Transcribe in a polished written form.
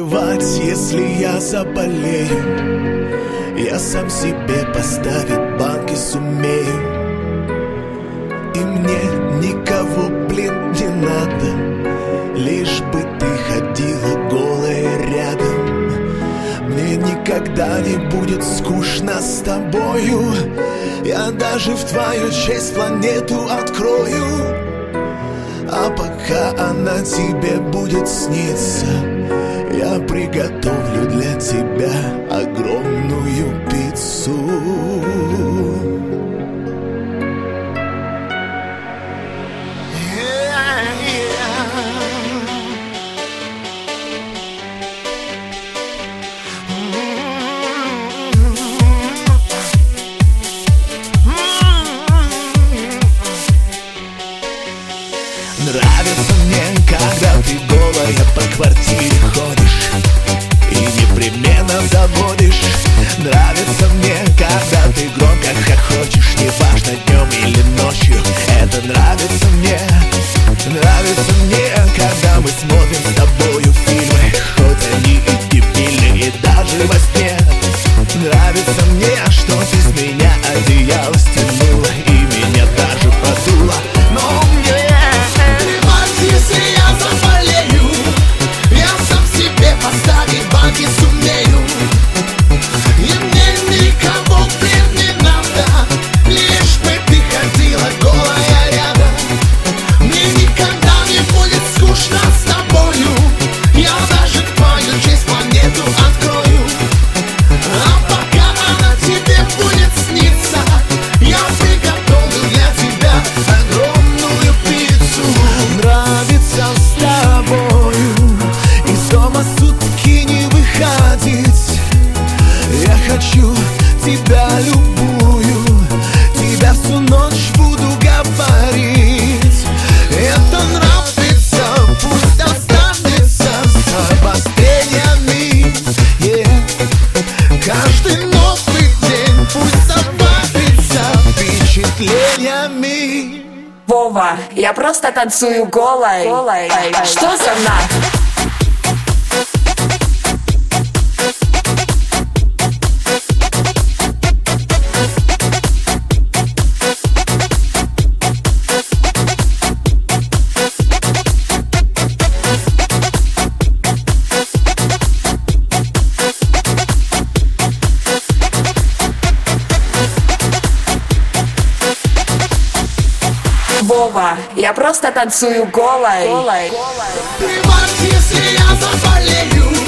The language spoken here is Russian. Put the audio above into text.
плевать, если я заболею. Я сам себе поставить банки сумею. И мне никого, блин, не надо, лишь бы ты ходила голая рядом. Мне никогда не будет скучно с тобою. Я даже в твою честь планету открою. А пока она тебе будет сниться, я приготовлю для тебя огромную пиццу. Нравится мне, когда ты голая по квартире ходишь и непременно заводишь. Нравится мне, когда ты громко хохочешь, неважно днем или ночью. Это нравится мне, когда мы смотрим с тобою фильмы, хоть они и дебильные, и даже во сне. Нравится мне, что ты с меня одеяло стянула и меня даже подула. Но мне если я заболею, я сам себе поставить банки сумею. И мне никого, блин, не надо, лишь бы ты ходила голая рядом. Мне никогда не будет скучно с тобою. Я даже твою честь планету открою. А пока она тебе будет сниться, я приготовлю для тебя огромную пиццу. Нравится с тобою из дома сутки не выходить. Я хочу тебя любую, тебя всю ночь буду говорить. Это нравится, пусть останется с обострениями, Каждый новый день пусть добавится впечатлениями. Вова, я просто танцую голой. Что за нах? Вова, я просто танцую голой. Плевать, если я заболею.